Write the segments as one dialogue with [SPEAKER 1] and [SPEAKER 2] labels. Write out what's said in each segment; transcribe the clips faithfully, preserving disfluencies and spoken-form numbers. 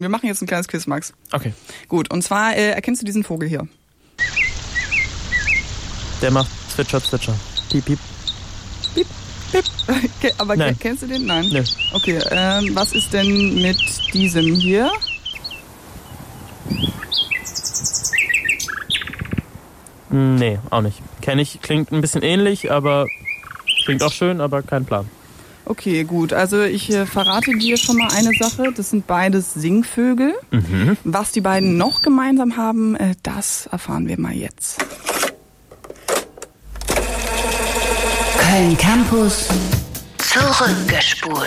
[SPEAKER 1] Wir machen jetzt ein kleines Quiz, Max.
[SPEAKER 2] Okay.
[SPEAKER 1] Gut, und zwar äh, erkennst du diesen Vogel hier?
[SPEAKER 2] Der macht Zwitscher, Zwitscher. Piep, piep.
[SPEAKER 1] Piep, piep. Okay, aber
[SPEAKER 2] Nein.
[SPEAKER 1] kennst du den? Nein.
[SPEAKER 2] Nö.
[SPEAKER 1] Okay, ähm, was ist denn mit diesem hier?
[SPEAKER 2] Nee, auch nicht. Kenne ich, klingt ein bisschen ähnlich, aber klingt auch schön, aber kein Plan.
[SPEAKER 1] Okay, gut. Also ich äh, verrate dir schon mal eine Sache. Das sind beides Singvögel.
[SPEAKER 2] Mhm.
[SPEAKER 1] Was die beiden noch gemeinsam haben, äh, das erfahren wir mal jetzt.
[SPEAKER 3] Köln Campus zurückgespult.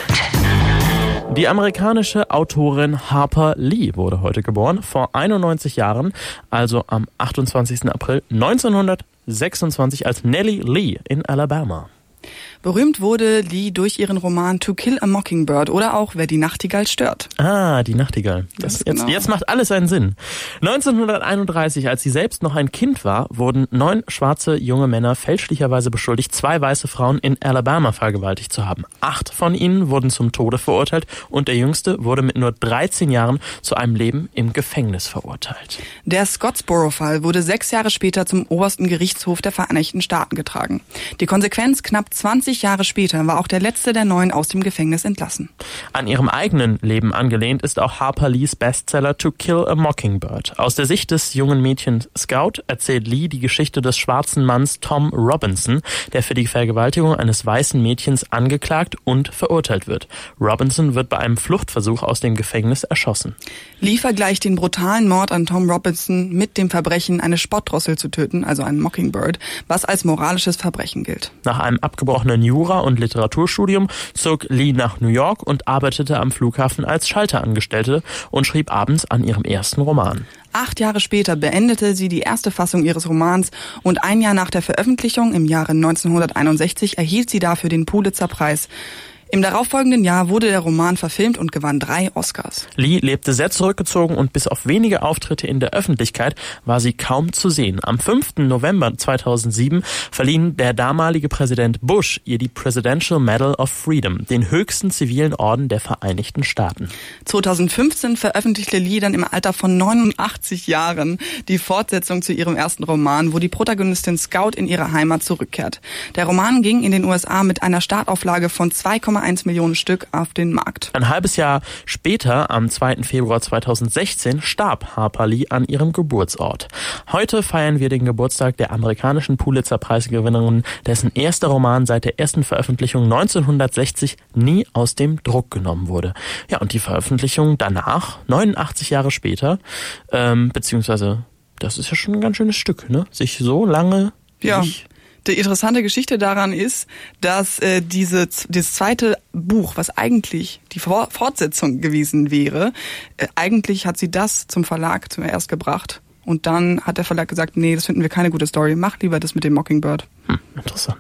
[SPEAKER 2] Die amerikanische Autorin Harper Lee wurde heute geboren, vor einundneunzig Jahren, also am achtundzwanzigsten April neunzehnhundertsechsundzwanzig als Nellie Lee in Alabama.
[SPEAKER 1] Berühmt wurde Lee durch ihren Roman To Kill a Mockingbird oder auch Wer die Nachtigall stört.
[SPEAKER 2] Ah, die Nachtigall. Das,
[SPEAKER 1] Ganz
[SPEAKER 2] jetzt,
[SPEAKER 1] genau.
[SPEAKER 2] jetzt macht alles einen Sinn. neunzehnhunderteinunddreißig, als sie selbst noch ein Kind war, wurden neun schwarze junge Männer fälschlicherweise beschuldigt, zwei weiße Frauen in Alabama vergewaltigt zu haben. Acht von ihnen wurden zum Tode verurteilt und der jüngste wurde mit nur dreizehn Jahren zu einem Leben im Gefängnis verurteilt.
[SPEAKER 1] Der Scottsboro-Fall wurde sechs Jahre später zum obersten Gerichtshof der Vereinigten Staaten getragen. Die Konsequenz: knapp zwanzig Jahre später war auch der letzte der neun aus dem Gefängnis entlassen.
[SPEAKER 2] An ihrem eigenen Leben angelehnt ist auch Harper Lees Bestseller To Kill a Mockingbird. Aus der Sicht des jungen Mädchens Scout erzählt Lee die Geschichte des schwarzen Manns Tom Robinson, der für die Vergewaltigung eines weißen Mädchens angeklagt und verurteilt wird. Robinson wird bei einem Fluchtversuch aus dem Gefängnis erschossen.
[SPEAKER 1] Lee vergleicht den brutalen Mord an Tom Robinson mit dem Verbrechen, eine Spottdrossel zu töten, also einen Mockingbird, was als moralisches Verbrechen gilt.
[SPEAKER 2] Nach einem abgebrochenen Jura- und Literaturstudium zog Lee nach New York und arbeitete am Flughafen als Schalterangestellte und schrieb abends an ihrem ersten Roman.
[SPEAKER 1] Acht Jahre später beendete sie die erste Fassung ihres Romans und ein Jahr nach der Veröffentlichung, im Jahre neunzehnhunderteinundsechzig, erhielt sie dafür den Pulitzer-Preis. Im darauffolgenden Jahr wurde der Roman verfilmt und gewann drei Oscars.
[SPEAKER 2] Lee lebte sehr zurückgezogen und bis auf wenige Auftritte in der Öffentlichkeit war sie kaum zu sehen. Am fünften November zweitausendsieben verliehen der damalige Präsident Bush ihr die Presidential Medal of Freedom, den höchsten zivilen Orden der Vereinigten Staaten.
[SPEAKER 1] zweitausendfünfzehn veröffentlichte Lee dann im Alter von neunundachtzig Jahren die Fortsetzung zu ihrem ersten Roman, wo die Protagonistin Scout in ihre Heimat zurückkehrt. Der Roman ging in den U S A mit einer Startauflage von zwei Komma eins Millionen Stück auf den Markt.
[SPEAKER 2] Ein halbes Jahr später, am zweiten Februar zweitausendsechzehn, starb Harper Lee an ihrem Geburtsort. Heute feiern wir den Geburtstag der amerikanischen Pulitzer-Preisgewinnerin, dessen erster Roman seit der ersten Veröffentlichung neunzehnhundertsechzig nie aus dem Druck genommen wurde. Ja, und die Veröffentlichung danach, neunundachtzig Jahre später, ähm, beziehungsweise, das ist ja schon ein ganz schönes Stück, ne? Sich so lange...
[SPEAKER 1] Ja.
[SPEAKER 2] Nicht
[SPEAKER 1] Die interessante Geschichte daran ist, dass äh, diese das zweite Buch, was eigentlich die For- Fortsetzung gewesen wäre, äh, eigentlich hat sie das zum Verlag zuerst gebracht. Und dann hat der Verlag gesagt, nee, das finden wir keine gute Story, mach lieber das mit dem Mockingbird.
[SPEAKER 2] Hm, interessant.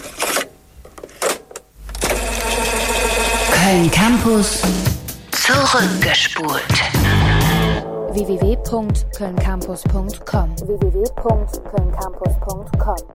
[SPEAKER 3] Köln Campus zurückgespult.
[SPEAKER 4] w w w punkt köln campus punkt com w w w punkt köln campus punkt com